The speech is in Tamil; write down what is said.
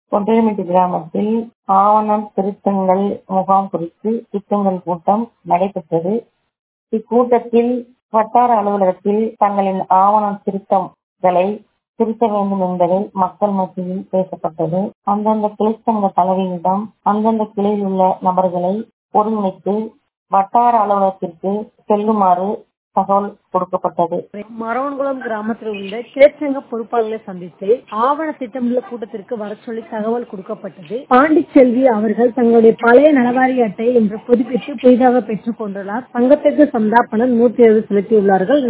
கொட்டையம்பட்டி கிராமத்தில் ஆவணம் திருத்தங்கள் முகாம் குறித்து திட்டங்கள் கூட்டம் நடைபெற்றது. இக்கூட்டத்தில் வட்டார அலுவலகத்தில் தங்களின் ஆவணம் திருத்தங்களை திருத்த வேண்டும் என்பதை மக்கள் மத்தியில் பேசப்பட்டது. அந்தந்த கிளைச்சங்க தலைவியிடம் அந்தந்த கிளையில் உள்ள நபர்களை ஒருங்கிணைத்து வட்டார அலுவலகத்திற்கு செல்லுமாறு தகவல் கொடுக்கப்பட்டது. மரவன்குளம் கிராமத்தில் உள்ள கிளைச்சங்க பொறுப்பாளர்களை சந்தித்து ஆவண திட்டமிடல் கூட்டத்திற்கு வர சொல்லி தகவல் கொடுக்கப்பட்டது. பாண்டிச்செல்வி அவர்கள் தங்களுடைய பழைய நலவாரி அட்டை என்று புதுப்பித்து புதிதாக பெற்றுக் கொண்டுள்ளார். சங்கத்திற்கு சந்தாபனம் 120 செலுத்தியுள்ளார்கள்.